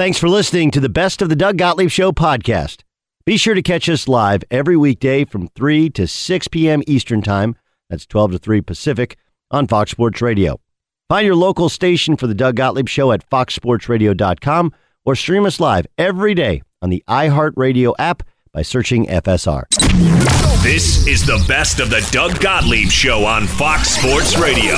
Thanks for listening to the Best of the Doug Gottlieb Show podcast. Be sure to catch us live every weekday from 3 to 6 p.m. Eastern Time. That's 12 to 3 Pacific on Fox Sports Radio. Find your local station for the Doug Gottlieb Show at foxsportsradio.com or stream us live every day on the iHeartRadio app by searching FSR. This is the Best of the Doug Gottlieb Show on Fox Sports Radio.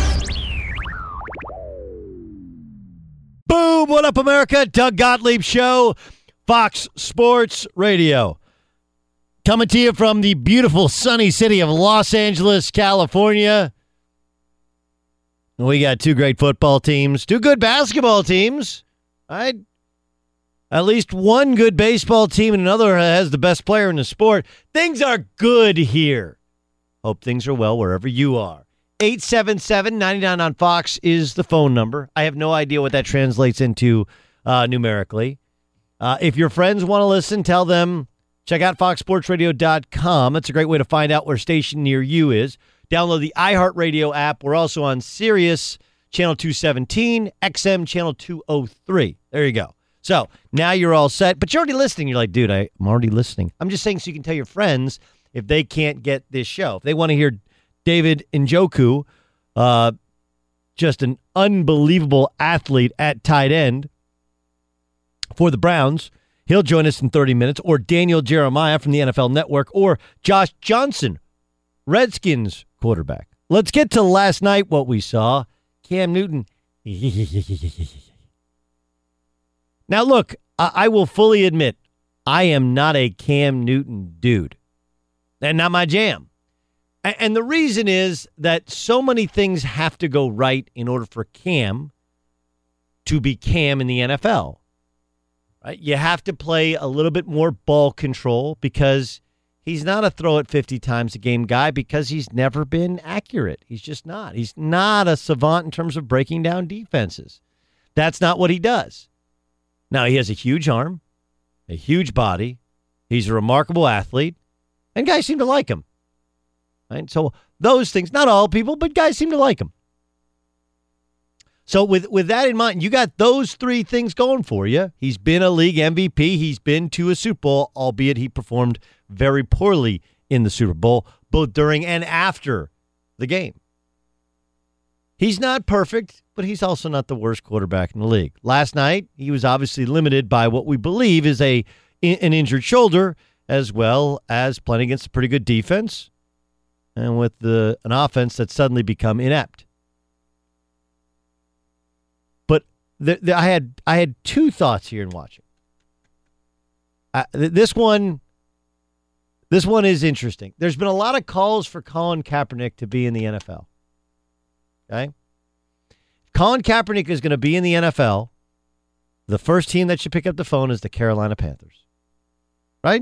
Boom! What up, America? Doug Gottlieb Show, Fox Sports Radio. Coming to you from the beautiful sunny city of Los Angeles, California. We got two great football teams, two good basketball teams. At least one good baseball team and another has the best player in the sport. Things are good here. Hope things are well wherever you are. 877-99 on Fox is the phone number. I have no idea what that translates into numerically. If your friends want to listen, tell them, check out foxsportsradio.com. That's a great way to find out where station near you is. Download the iHeartRadio app. We're also on Sirius, channel 217, XM, channel 203. There you go. So now you're all set, but you're already listening. You're like, dude, I'm already listening. I'm just saying so you can tell your friends if they can't get this show. If they want to hear David Njoku, just an unbelievable athlete at tight end for the Browns. He'll join us in 30 minutes. Or Daniel Jeremiah from the NFL Network. Or Josh Johnson, Redskins quarterback. Let's get to last night, what we saw. Cam Newton. Now, look, I will fully admit, I am not a Cam Newton dude. And not my jam. And the reason is that so many things have to go right in order for Cam to be Cam in the NFL. Right? You have to play a little bit more ball control because he's not a throw it 50 times a game guy because he's never been accurate. He's just not. He's not a savant in terms of breaking down defenses. That's not what he does. Now, he has a huge arm, a huge body. He's a remarkable athlete, and guys seem to like him. Right? So those things, not all people, but guys seem to like him. So with that in mind, you got those three things going for you. He's been a league MVP. He's been to a Super Bowl, albeit he performed very poorly in the Super Bowl, both during and after the game. He's not perfect, but he's also not the worst quarterback in the league. Last night, he was obviously limited by what we believe is an injured shoulder, as well as playing against a pretty good defense. And with an offense that's suddenly become inept. But I had two thoughts here in watching. This one is interesting. There's been a lot of calls for Colin Kaepernick to be in the NFL. Okay? Colin Kaepernick is going to be in the NFL. The first team that should pick up the phone is the Carolina Panthers. Right?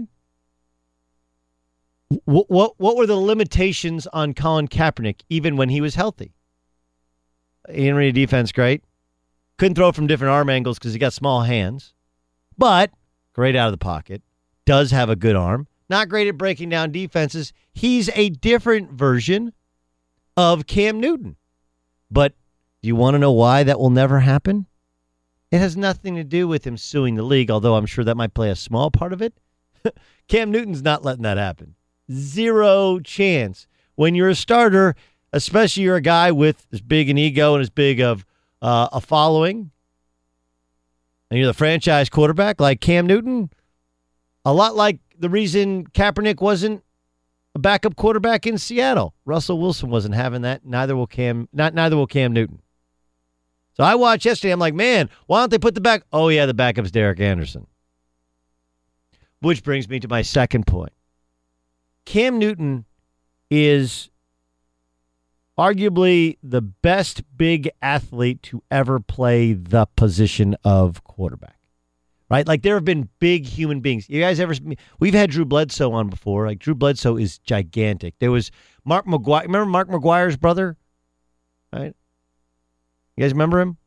What were the limitations on Colin Kaepernick even when he was healthy? He didn't read defense great. Couldn't throw from different arm angles because he got small hands. But great out of the pocket. Does have a good arm. Not great at breaking down defenses. He's a different version of Cam Newton. But do you want to know why that will never happen? It has nothing to do with him suing the league, although I'm sure that might play a small part of it. Cam Newton's not letting that happen. Zero chance. When you're a starter, especially you're a guy with as big an ego and as big of a following, and you're the franchise quarterback like Cam Newton, a lot like the reason Kaepernick wasn't a backup quarterback in Seattle. Russell Wilson wasn't having that. Neither will Cam Newton. So I watched yesterday. I'm like, man, why don't they put the back? Oh, yeah, the backup's Derek Anderson. Which brings me to my second point. Cam Newton is arguably the best big athlete to ever play the position of quarterback. Right? Like, there have been big human beings. You guys ever... We've had Drew Bledsoe on before. Like, Drew Bledsoe is gigantic. There was Mark McGwire. Remember Mark McGwire's brother? Right? You guys remember him?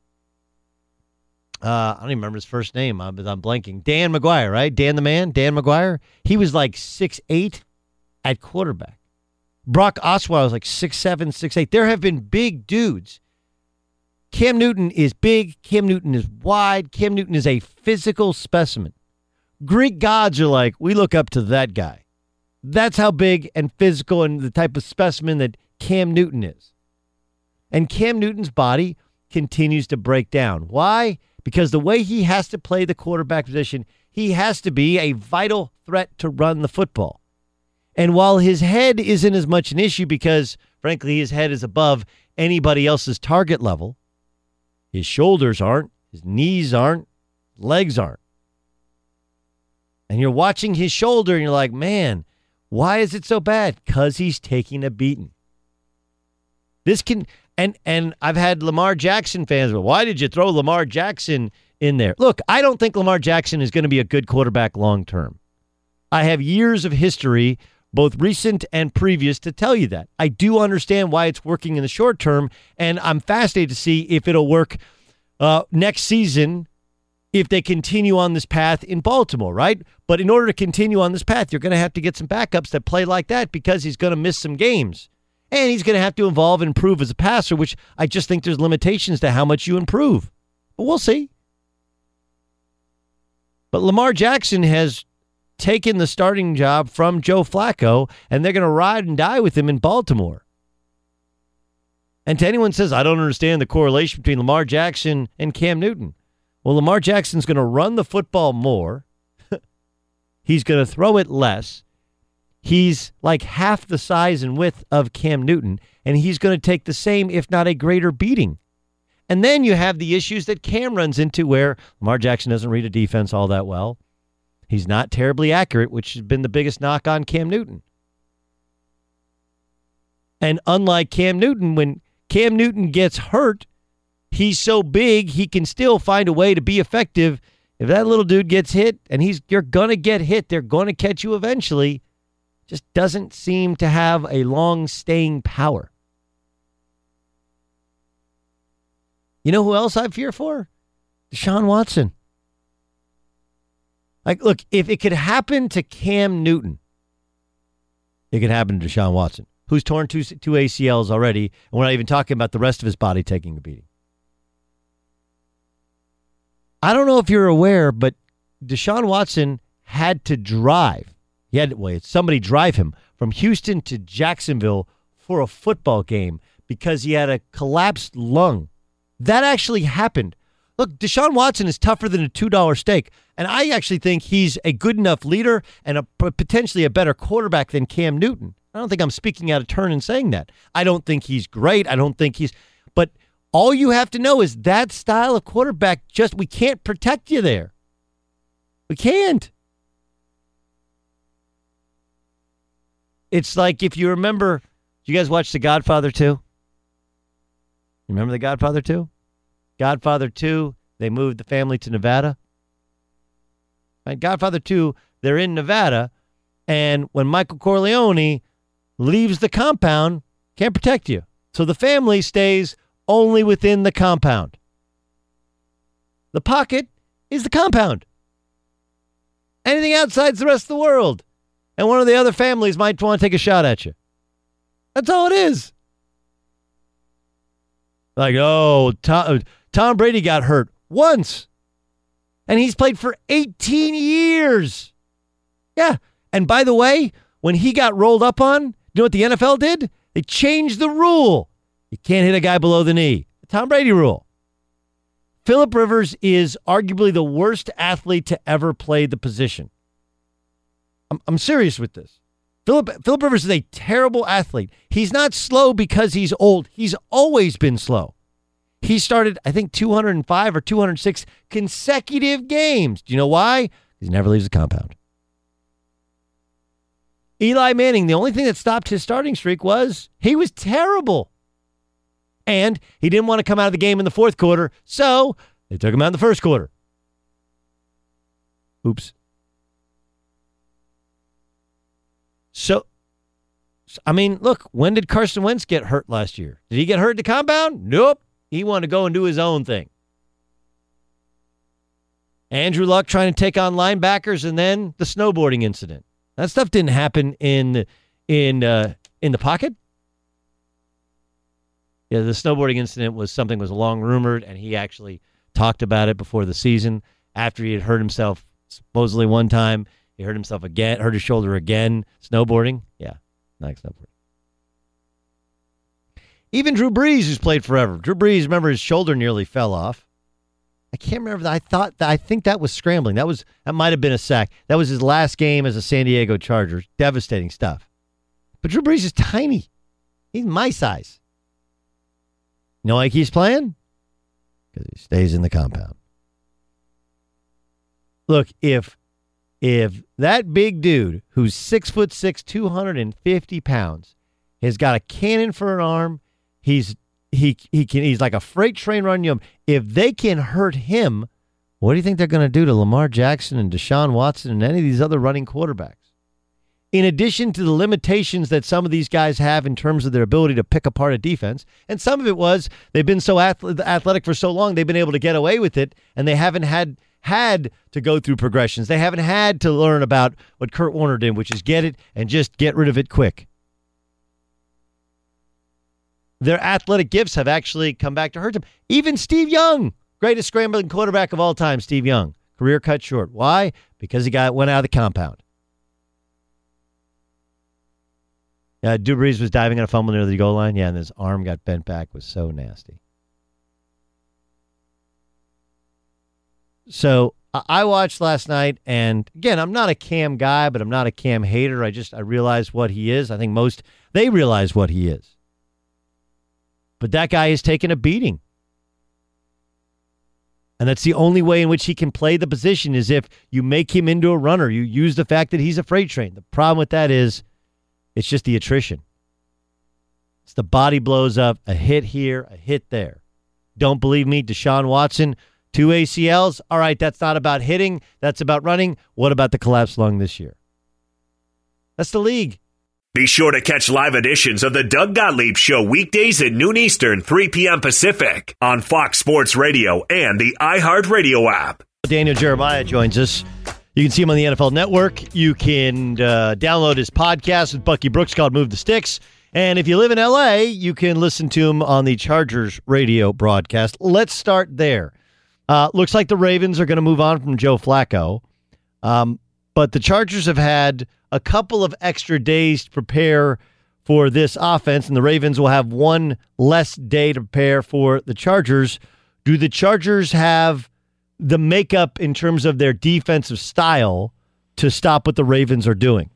I don't even remember his first name. I'm blanking. Dan McGwire, right? Dan the Man? Dan McGwire? He was like 6'8" at quarterback. Brock Osweiler was like 6'7", 6'8". There have been big dudes. Cam Newton is big. Cam Newton is wide. Cam Newton is a physical specimen. Greek gods are like, we look up to that guy. That's how big and physical and the type of specimen that Cam Newton is. And Cam Newton's body continues to break down. Why? Because the way he has to play the quarterback position, he has to be a vital threat to run the football. And while his head isn't as much an issue because, frankly, his head is above anybody else's target level, his shoulders aren't, his knees aren't, legs aren't. And you're watching his shoulder and you're like, man, why is it so bad? Because he's taking a beating. This can, and I've had Lamar Jackson fans, but why did you throw Lamar Jackson in there? Look, I don't think Lamar Jackson is going to be a good quarterback long term. I have years of history, both recent and previous, to tell you that. I do understand why it's working in the short term, and I'm fascinated to see if it'll work next season if they continue on this path in Baltimore, right? But in order to continue on this path, you're going to have to get some backups that play like that because he's going to miss some games. And he's going to have to evolve and improve as a passer, which I just think there's limitations to how much you improve. But we'll see. But Lamar Jackson has taken the starting job from Joe Flacco, and they're going to ride and die with him in Baltimore. And to anyone who says, I don't understand the correlation between Lamar Jackson and Cam Newton. Well, Lamar Jackson's going to run the football more. He's going to throw it less. He's like half the size and width of Cam Newton, and he's going to take the same, if not a greater beating. And then you have the issues that Cam runs into where Lamar Jackson doesn't read a defense all that well. He's not terribly accurate, which has been the biggest knock on Cam Newton. And unlike Cam Newton, when Cam Newton gets hurt, he's so big, he can still find a way to be effective. If that little dude gets hit, and you're going to get hit, they're going to catch you eventually, just doesn't seem to have a long staying power. You know who else I fear for? Deshaun Watson. Like, look, if it could happen to Cam Newton, it could happen to Deshaun Watson, who's torn two ACLs already, and we're not even talking about the rest of his body taking a beating. I don't know if you're aware, but Deshaun Watson had to drive. Somebody drive him from Houston to Jacksonville for a football game because he had a collapsed lung. That actually happened. Look, Deshaun Watson is tougher than a $2 steak, and I actually think he's a good enough leader and potentially a better quarterback than Cam Newton. I don't think I'm speaking out of turn in saying that. I don't think he's great. But all you have to know is that style of quarterback, we can't protect you there. We can't. It's like if you remember, you guys watch The Godfather 2? You remember The Godfather 2? Godfather 2, they moved the family to Nevada. Right? Godfather 2, they're in Nevada, and when Michael Corleone leaves the compound, can't protect you. So the family stays only within the compound. The pocket is the compound. Anything outside's the rest of the world. And one of the other families might want to take a shot at you. That's all it is. Like, oh, Tom Brady got hurt once. And he's played for 18 years. Yeah. And by the way, when he got rolled up on, you know what the NFL did? They changed the rule. You can't hit a guy below the knee. The Tom Brady rule. Phillip Rivers is arguably the worst athlete to ever play the position. I'm serious with this. Phillip Rivers is a terrible athlete. He's not slow because he's old. He's always been slow. He started, I think, 205 or 206 consecutive games. Do you know why? Because he never leaves the compound. Eli Manning, the only thing that stopped his starting streak was he was terrible. And he didn't want to come out of the game in the fourth quarter, so they took him out in the first quarter. Oops. So, I mean, look, when did Carson Wentz get hurt last year? Did he get hurt in the compound? Nope. He wanted to go and do his own thing. Andrew Luck trying to take on linebackers, and then the snowboarding incident. That stuff didn't happen in the pocket. Yeah, the snowboarding incident was long rumored, and he actually talked about it before the season. After he had hurt himself supposedly one time, he hurt himself again, hurt his shoulder again, snowboarding. Yeah, not snowboarding. Even Drew Brees, who's played forever. Drew Brees, remember, his shoulder nearly fell off. I can't remember that. I think that was scrambling. That might have been a sack. That was his last game as a San Diego Charger. Devastating stuff. But Drew Brees is tiny. He's my size. You know why he keeps playing? Because he stays in the compound. Look, if that big dude who's 6'6", 250 pounds, has got a cannon for an arm, he's like a freight train running him. If they can hurt him, what do you think they're going to do to Lamar Jackson and Deshaun Watson and any of these other running quarterbacks? In addition to the limitations that some of these guys have in terms of their ability to pick apart a defense, and some of it was they've been so athletic for so long, they've been able to get away with it, and they haven't had to go through progressions. They haven't had to learn about what Kurt Warner did, which is get it and just get rid of it quick. Their athletic gifts have actually come back to hurt them. Even Steve Young, greatest scrambling quarterback of all time, Steve Young, career cut short. Why? Because he went out of the compound. Drew Brees was diving on a fumble near the goal line. Yeah, and his arm got bent back. It was so nasty. So I watched last night, and again, I'm not a Cam guy, but I'm not a Cam hater. I realize what he is. I think they realize what he is. But that guy is taking a beating. And that's the only way in which he can play the position is if you make him into a runner. You use the fact that he's a freight train. The problem with that is it's just the attrition. It's the body blows up, a hit here, a hit there. Don't believe me? Deshaun Watson, 2 ACLs. All right, that's not about hitting. That's about running. What about the collapsed lung this year? That's the league. Be sure to catch live editions of the Doug Gottlieb Show weekdays at noon Eastern, 3 p.m. Pacific on Fox Sports Radio and the iHeartRadio app. Daniel Jeremiah joins us. You can see him on the NFL Network. You can download his podcast with Bucky Brooks called Move the Sticks. And if you live in L.A., you can listen to him on the Chargers radio broadcast. Let's start there. Looks like the Ravens are going to move on from Joe Flacco. But the Chargers have had a couple of extra days to prepare for this offense, and the Ravens will have one less day to prepare for the Chargers. Do the Chargers have the makeup in terms of their defensive style to stop what the Ravens are doing?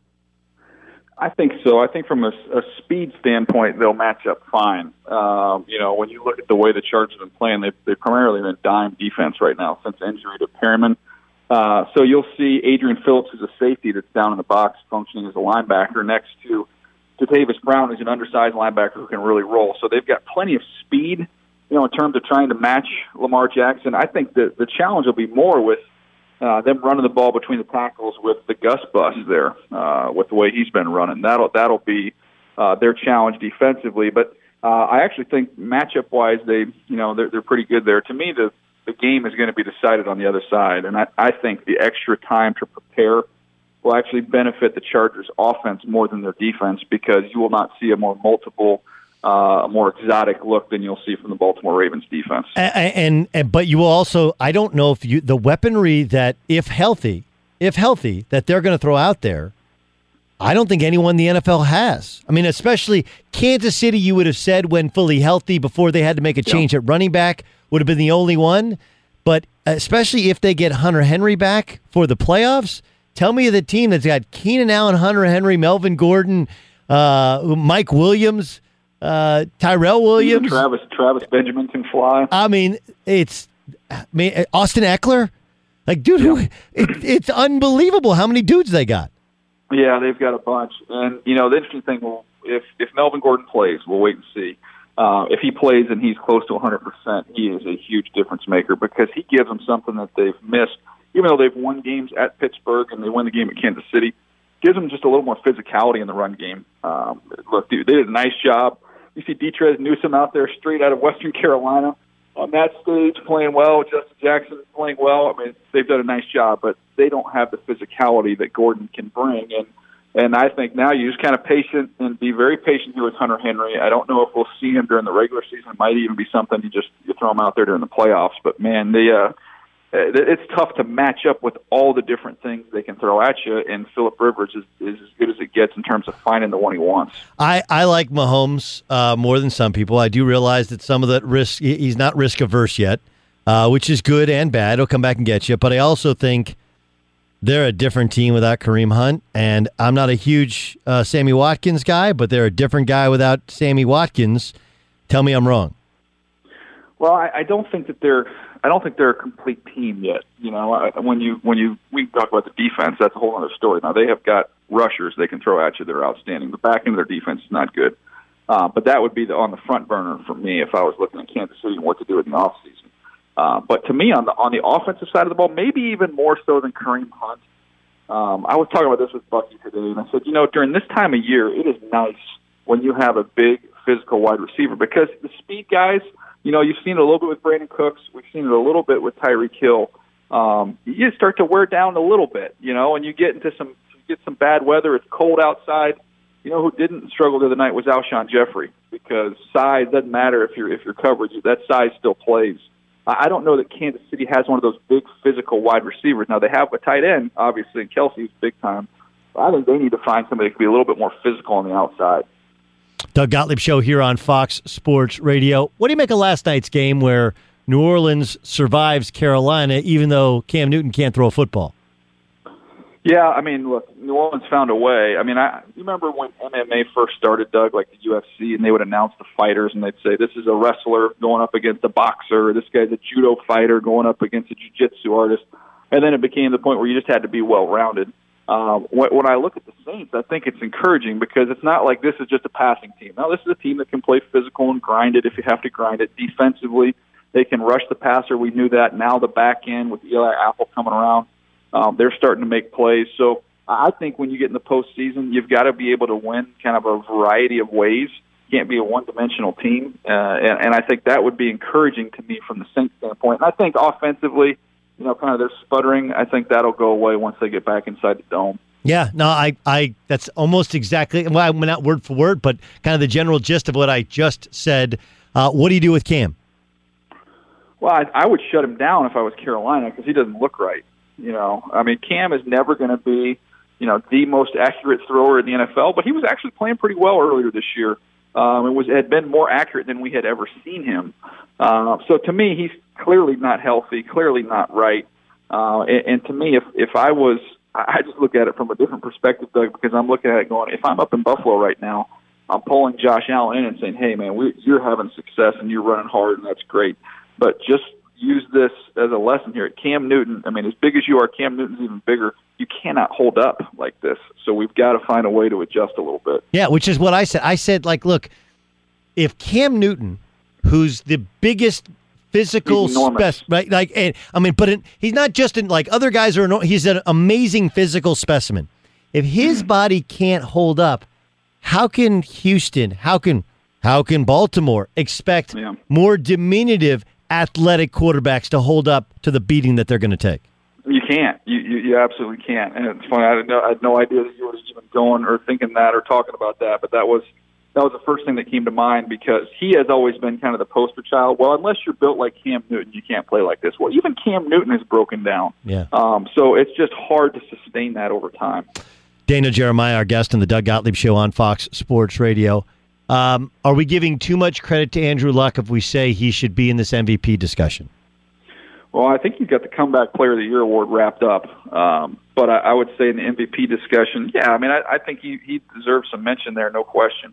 I think so. I think from a speed standpoint, they'll match up fine. When you look at the way the Chargers have been playing, they've primarily been dime defense right now since injury to Perriman. So you'll see Adrian Phillips, who's a safety that's down in the box functioning as a linebacker, next to Tavis Brown, who's an undersized linebacker who can really roll. So they've got plenty of speed, in terms of trying to match Lamar Jackson. I think the challenge will be more with them running the ball between the tackles with the Gus bus there, with the way he's been running. That'll be their challenge defensively. But I actually think matchup-wise, they're pretty good there. To me, the game is going to be decided on the other side, and I think the extra time to prepare will actually benefit the Chargers' offense more than their defense, because you will not see a more exotic look than you'll see from the Baltimore Ravens defense. But you will also, I don't know if the weaponry that, if healthy, that they're going to throw out there, I don't think anyone in the NFL has. I mean, especially Kansas City, you would have said when fully healthy before they had to make a change at running back, would have been the only one. But especially if they get Hunter Henry back for the playoffs, tell me the team that's got Keenan Allen, Hunter Henry, Melvin Gordon, Mike Williams, Tyrell Williams. Travis Benjamin can fly. I mean, Austin Eckler. Like, dude, it's unbelievable how many dudes they got. Yeah, they've got a bunch. And, the interesting thing, if Melvin Gordon plays, we'll wait and see. If he plays and he's close to 100%, he is a huge difference maker, because he gives them something that they've missed. Even though they've won games at Pittsburgh and they win the game at Kansas City, gives them just a little more physicality in the run game. Look, dude, they did a nice job. You see Detrez Newsome out there straight out of Western Carolina on that stage playing well. Justin Jackson playing well. I mean, they've done a nice job, but they don't have the physicality that Gordon can bring. And And I think now you just kind of patient and be very patient here with Hunter Henry. I don't know if we'll see him during the regular season. It might even be something you throw him out there during the playoffs. But, man, it's tough to match up with all the different things they can throw at you, and Phillip Rivers is as good as it gets in terms of finding the one he wants. I like Mahomes more than some people. I do realize that some of that risk, he's not risk-averse yet, which is good and bad. He'll come back and get you. But I also think they're a different team without Kareem Hunt, and I'm not a huge Sammy Watkins guy, but they're a different guy without Sammy Watkins. Tell me I'm wrong. Well, I don't think they're a complete team yet. You know, we talk about the defense, that's a whole other story. Now they have got rushers they can throw at you that are outstanding. The back end of their defense is not good, but that would be on the front burner for me if I was looking at Kansas City and what to do in the offseason. But to me, on the offensive side of the ball, maybe even more so than Kareem Hunt. I was talking about this with Bucky today, and I said, during this time of year, it is nice when you have a big physical wide receiver because the speed guys, you've seen it a little bit with Brandon Cooks. We've seen it a little bit with Tyreek Hill. You start to wear down a little bit, and you get into some bad weather. It's cold outside. Who didn't struggle the other night was Alshon Jeffrey because size doesn't matter if your coverage, that size still plays. I don't know that Kansas City has one of those big physical wide receivers. Now, they have a tight end, obviously, and Kelsey's big time. But I think they need to find somebody that can be a little bit more physical on the outside. Doug Gottlieb Show here on Fox Sports Radio. What do you make of last night's game where New Orleans survives Carolina even though Cam Newton can't throw a football? Yeah, I mean, look, New Orleans found a way. I mean, you remember when MMA first started, Doug, like the UFC, and they would announce the fighters, and they'd say, this is a wrestler going up against a boxer, this guy's a judo fighter going up against a jiu-jitsu artist, and then it became the point where you just had to be well-rounded. When I look at the Saints, I think it's encouraging because it's not like this is just a passing team. Now, this is a team that can play physical and grind it if you have to grind it. Defensively, they can rush the passer. We knew that. Now the back end with Eli Apple coming around, they're starting to make plays. So I think when you get in the postseason, you've got to be able to win kind of a variety of ways. You can't be a one-dimensional team. And I think that would be encouraging to me from the Saints standpoint. And I think offensively, kind of their sputtering, I think that'll go away once they get back inside the dome. Yeah, no, I that's almost exactly, well, not word for word, but kind of the general gist of what I just said. What do you do with Cam? Well, I would shut him down if I was Carolina because he doesn't look right. I mean, Cam is never going to be, the most accurate thrower in the NFL, but he was actually playing pretty well earlier this year. Had been more accurate than we had ever seen him. So to me, he's clearly not healthy, clearly not right. And to me, if I just look at it from a different perspective, Doug, because I'm looking at it going, if I'm up in Buffalo right now, I'm pulling Josh Allen in and saying, hey, man, you're having success and you're running hard and that's great. But just use this as a lesson here. Cam Newton, I mean, as big as you are, Cam Newton's even bigger. You cannot hold up like this. So we've got to find a way to adjust a little bit. Yeah, which is what I said. I said, look, if Cam Newton, who's the biggest physical specimen, right? He's not just in other guys are. He's an amazing physical specimen. If his body can't hold up, how can Houston? How can Baltimore expect more diminutive athletic quarterbacks to hold up to the beating that they're going to take? You can't. You absolutely can't. And it's funny. I had no idea that you were even going or thinking that or talking about that. But that was the first thing that came to mind because he has always been kind of the poster child. Well, unless you're built like Cam Newton, you can't play like this. Well, even Cam Newton is broken down. Yeah. So it's just hard to sustain that over time. Dana Jeremiah, our guest on the Doug Gottlieb Show on Fox Sports Radio. Are we giving too much credit to Andrew Luck if we say he should be in this MVP discussion? Well, I think you got the Comeback Player of the Year award wrapped up. But I would say in the MVP discussion, I think he deserves some mention there, no question.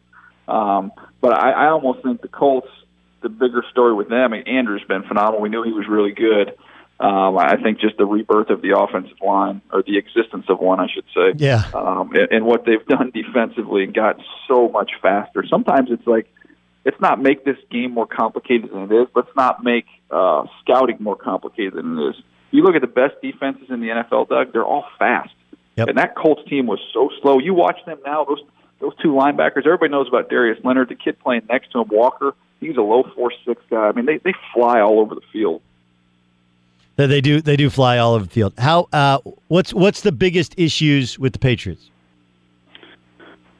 But I almost think the Colts, the bigger story with them, Andrew's been phenomenal. We knew he was really good. I think just the rebirth of the offensive line, or the existence of one, I should say. Yeah. And what they've done defensively and got so much faster. Sometimes it's like, let's not make this game more complicated than it is. Let's not make scouting more complicated than it is. You look at the best defenses in the NFL, Doug, they're all fast. Yep. And that Colts team was so slow. You watch them now, those two linebackers, everybody knows about Darius Leonard, the kid playing next to him, Walker. He's a low 4.6 guy. I mean, they fly all over the field. They do fly all over the field. How what's the biggest issues with the Patriots?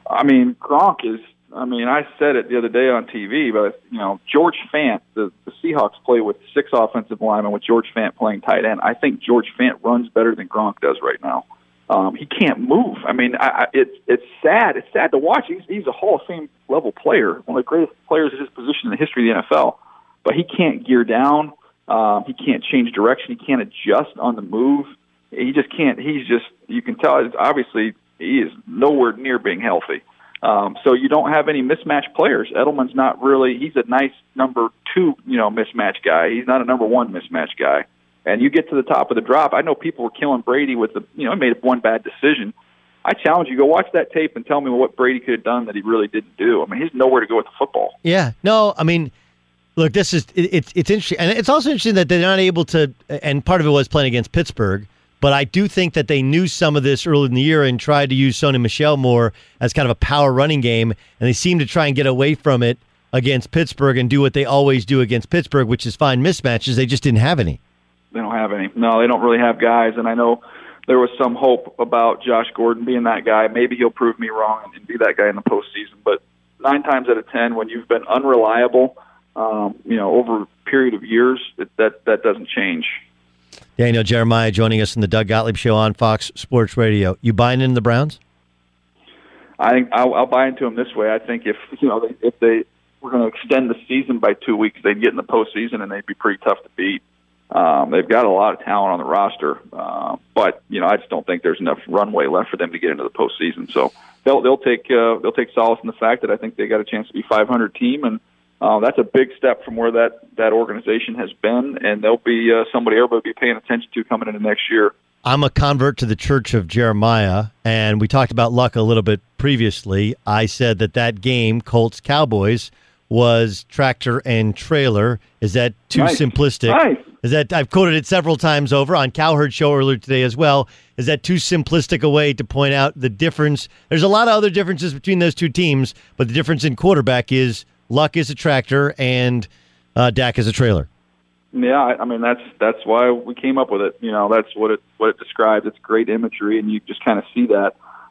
I mean, Gronk is. I mean, I said it the other day on TV, but George Fant, the Seahawks play with 6 offensive linemen with George Fant playing tight end. I think George Fant runs better than Gronk does right now. He can't move. I mean, it's sad. It's sad to watch. He's a Hall of Fame level player, one of the greatest players at his position in the history of the NFL. But he can't gear down. He can't change direction. He can't adjust on the move. He just can't. You can tell, obviously, he is nowhere near being healthy. So you don't have any mismatched players. Edelman's not really. He's a nice number 2, mismatch guy. He's not a number 1 mismatch guy. And you get to the top of the drop. I know people were killing Brady with he made one bad decision. I challenge you, go watch that tape and tell me what Brady could have done that he really didn't do. I mean, he's nowhere to go with the football. Yeah, no, I mean, look, it's interesting, and it's also interesting that they're not able to. And part of it was playing against Pittsburgh, but I do think that they knew some of this early in the year and tried to use Sony Michel more as kind of a power running game, and they seem to try and get away from it against Pittsburgh and do what they always do against Pittsburgh, which is find mismatches. They just didn't have any. They don't have any. No, they don't really have guys, and I know there was some hope about Josh Gordon being that guy. Maybe he'll prove me wrong and be that guy in the postseason, but 9 times out of 10, when you've been unreliable, over a period of years, that doesn't change. Daniel Jeremiah joining us in the Doug Gottlieb Show on Fox Sports Radio. You buying into the Browns? I think I'll buy into them this way. I think if they were going to extend the season by 2 weeks, they'd get in the postseason and they'd be pretty tough to beat. They've got a lot of talent on the roster, but I just don't think there's enough runway left for them to get into the postseason. So they'll take solace in the fact that I think they got a chance to be 500 team, and that's a big step from where that organization has been, and they'll be somebody everybody will be paying attention to coming into next year. I'm a convert to the Church of Jeremiah, and we talked about luck a little bit previously. I said that game, Colts-Cowboys, was tractor and trailer. Is that too simplistic? Nice. Is that I've quoted it several times over on Cowherd Show earlier today as well. Is that too simplistic a way to point out the difference? There's a lot of other differences between those two teams, but the difference in quarterback is Luck is a tractor and Dak is a trailer. Yeah, I mean that's why we came up with it. That's what it describes. It's great imagery, and you just kind of see that.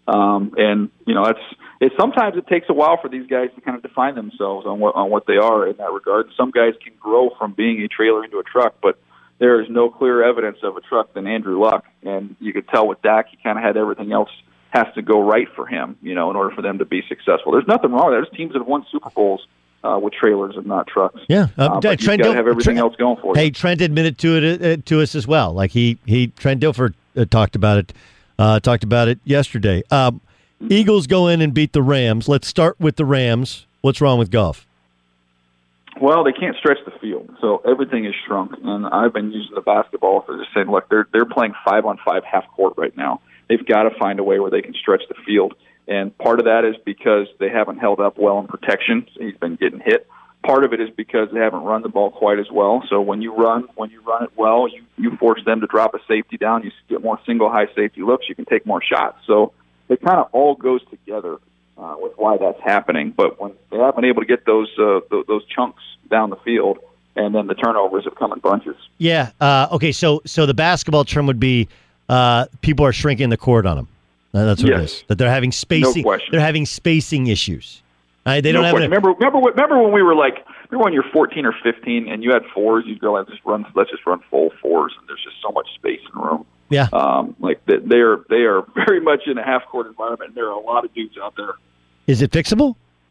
Sometimes it takes a while for these guys to kind of define themselves on what they are in that regard. Some guys can grow from being a trailer into a truck, but there is no clearer evidence of a truck than Andrew Luck. And you could tell with Dak, he kind of had everything else has to go right for him, in order for them to be successful. There's nothing wrong with that. There's teams that have won Super Bowls with trailers and not trucks. Yeah, but you've got to have everything else going for you. Hey, Trent admitted to us as well. Like Trent Dilfer talked about it yesterday. Eagles go in and beat the Rams. Let's start with the Rams. What's wrong with Goff? Well, they can't stretch the field, so everything is shrunk. And I've been using the basketball for just saying, look, they're playing 5-on-5 half court right now. They've got to find a way where they can stretch the field. And part of that is because they haven't held up well in protection. So he's been getting hit. Part of it is because they haven't run the ball quite as well. So when you run it well, you force them to drop a safety down. You get more single high safety looks. You can take more shots. So it kind of all goes together with why that's happening. But when they haven't been able to get those chunks down the field, and then the turnovers have come in bunches. Yeah. Okay. So the basketball term would be people are shrinking the court on them. That's what it is. That they're having spacing. No question. They're having spacing issues. They don't have. Remember when we were like, when you're 14 or 15 and you had fours, you'd go, let's just run full fours, and there's just so much space and room. Yeah. They are very much in a half court environment, and there are a lot of dudes out there. Is it fixable?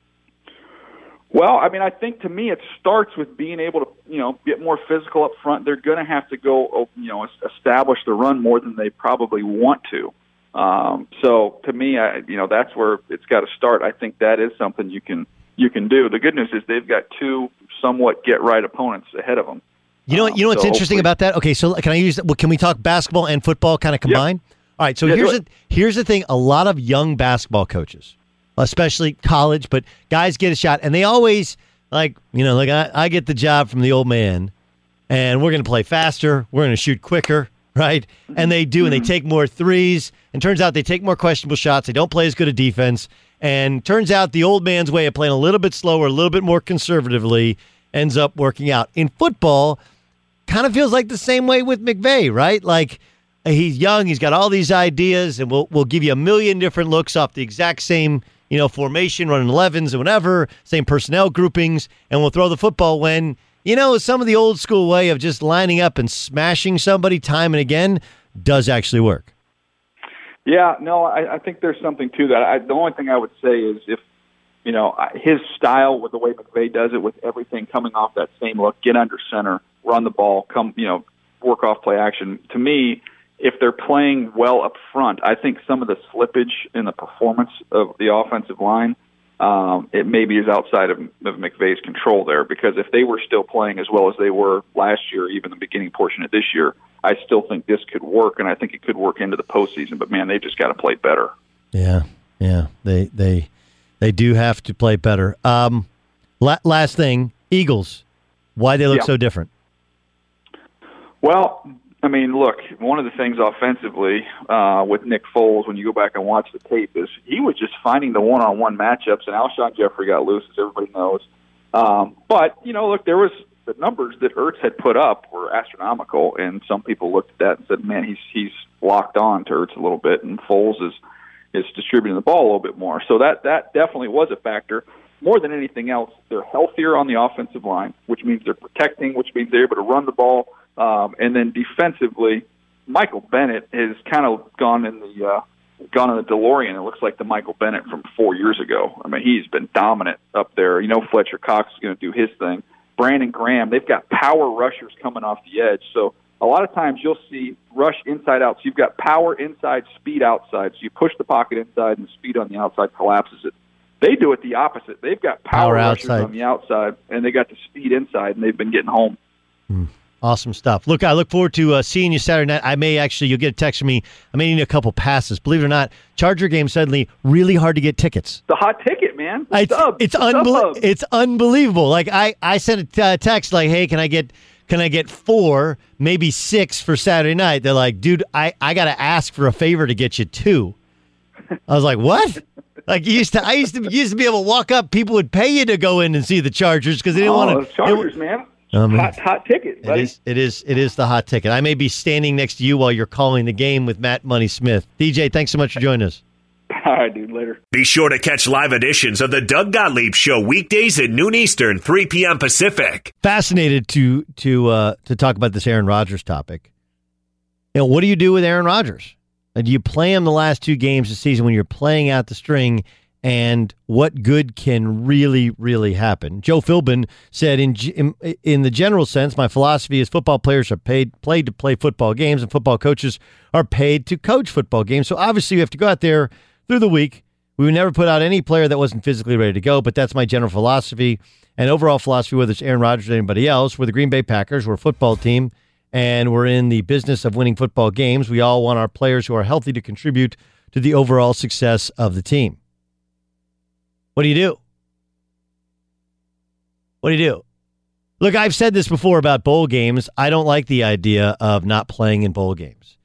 Well, I mean, I think to me it starts with being able to, get more physical up front. They're going to have to go, establish the run more than they probably want to. So to me, that's where it's got to start. I think that is something you can do. The good news is they've got two somewhat get right opponents ahead of them. You know what's interesting about that? Okay, so can we talk basketball and football kind of combined? Yep. All right, so here's the thing. A lot of young basketball coaches, especially college, but guys get a shot, and they always I get the job from the old man, and we're going to play faster, we're going to shoot quicker, right? And they do, and they take more threes, and turns out they take more questionable shots. They don't play as good a defense, and turns out the old man's way of playing a little bit slower, a little bit more conservatively ends up working out. In football, kind of feels like the same way with McVay, right? Like, he's young, he's got all these ideas, and we'll give you a million different looks off the exact same formation, running 11s and whatever, same personnel groupings, and we'll throw the football when, some of the old school way of just lining up and smashing somebody time and again does actually work. Yeah, no, I think there's something to that. The only thing I would say is if, his style with the way McVay does it, with everything coming off that same look, get under center, run the ball, work off play action. To me, if they're playing well up front, I think some of the slippage in the performance of the offensive line, it maybe is outside of McVay's control there, because if they were still playing as well as they were last year, even the beginning portion of this year, I still think this could work, and I think it could work into the postseason. But, man, they just got to play better. Yeah, they do have to play better. Last thing, Eagles, why they look so different? Well, I mean, look, one of the things offensively with Nick Foles, when you go back and watch the tape, is he was just finding the one-on-one matchups, and Alshon Jeffrey got loose, as everybody knows. But, look, there was the numbers that Ertz had put up were astronomical, and some people looked at that and said, man, he's locked on to Ertz a little bit, and Foles is distributing the ball a little bit more. So that definitely was a factor. More than anything else, they're healthier on the offensive line, which means they're protecting, which means they're able to run the ball. And then defensively, Michael Bennett has kind of gone in the DeLorean. It looks like the Michael Bennett from 4 years ago. I mean, he's been dominant up there. Fletcher Cox is going to do his thing. Brandon Graham, they've got power rushers coming off the edge. So a lot of times you'll see rush inside out. So you've got power inside, speed outside. So you push the pocket inside and speed on the outside collapses it. They do it the opposite. They've got power rushers on the outside, and they got the speed inside, and they've been getting home. Awesome stuff. Look, I look forward to seeing you Saturday night. You'll get a text from me. I may need a couple passes. Believe it or not, Charger game suddenly really hard to get tickets. The hot ticket, man. It's unbelievable. Like I sent a text like, hey, can I get 4, maybe 6 for Saturday night? They're like, dude, I got to ask for a favor to get you 2. I was like, what? Like I used to be able to walk up. People would pay you to go in and see the Chargers because they didn't want to. Chargers, man. Hot ticket, buddy. It is the hot ticket. I may be standing next to you while you're calling the game with Matt Money Smith. DJ, thanks so much for joining us. All right, dude. Later. Be sure to catch live editions of the Doug Gottlieb Show weekdays at noon Eastern, 3 p.m. Pacific. Fascinated to talk about this Aaron Rodgers topic. What do you do with Aaron Rodgers? Do you play him the last 2 games this season when you're playing out the string? And what good can really, really happen? Joe Philbin said, in the general sense, my philosophy is football players are paid to play football games, and football coaches are paid to coach football games. So obviously you have to go out there through the week. We would never put out any player that wasn't physically ready to go, but that's my general philosophy and overall philosophy, whether it's Aaron Rodgers or anybody else. We're the Green Bay Packers. We're a football team, and we're in the business of winning football games. We all want our players who are healthy to contribute to the overall success of the team. What do you do? What do you do? Look, I've said this before about bowl games. I don't like the idea of not playing in bowl games.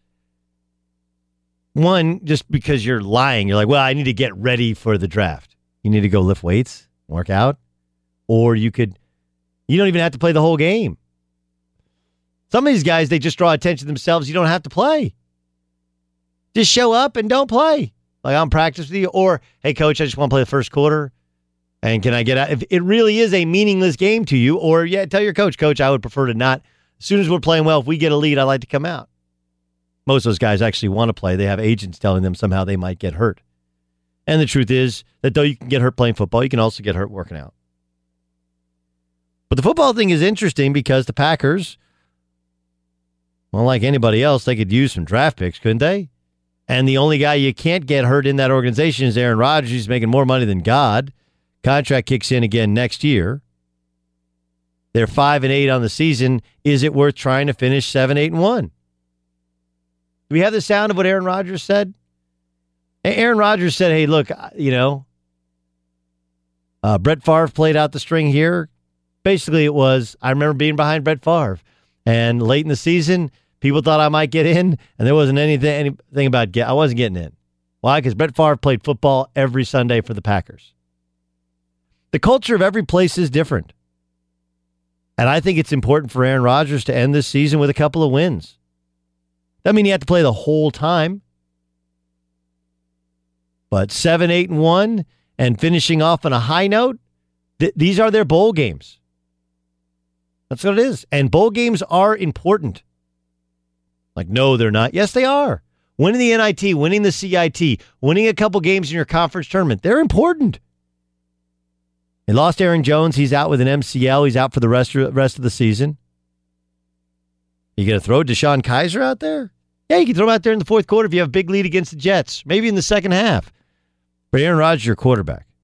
One, just because you're lying. You're like, well, I need to get ready for the draft. You need to go lift weights, work out, or you don't even have to play the whole game. Some of these guys, they just draw attention to themselves. You don't have to play. Just show up and don't play. Like, I'm practicing with you, or, hey, coach, I just want to play the first quarter, and can I get out? If it really is a meaningless game to you, or, yeah, tell your coach, I would prefer to not. As soon as we're playing well, if we get a lead, I'd like to come out. Most of those guys actually want to play. They have agents telling them somehow they might get hurt. And the truth is that though you can get hurt playing football, you can also get hurt working out. But the football thing is interesting because the Packers, well, like anybody else, they could use some draft picks, couldn't they? And the only guy you can't get hurt in that organization is Aaron Rodgers. He's making more money than God. Contract kicks in again next year. They're 5-8 on the season. Is it worth trying to finish 7-8-1? Do we have the sound of what Aaron Rodgers said? Aaron Rodgers said, hey, look, Brett Favre played out the string here. Basically, it was, I remember being behind Brett Favre. And late in the season, people thought I might get in, and there wasn't anything about I wasn't getting in. Why? Because Brett Favre played football every Sunday for the Packers. The culture of every place is different. And I think it's important for Aaron Rodgers to end this season with a couple of wins. Doesn't mean you have to play the whole time. But 7-8-1, and finishing off on a high note, these are their bowl games. That's what it is. And bowl games are important. Like, no, they're not. Yes, they are. Winning the NIT, winning the CIT, winning a couple games in your conference tournament, they're important. They lost Aaron Jones. He's out with an MCL. He's out for the rest of the season. You going to throw Deshaun Kaiser out there? Yeah, you can throw him out there in the fourth quarter if you have a big lead against the Jets, maybe in the second half. But Aaron Rodgers, your quarterback.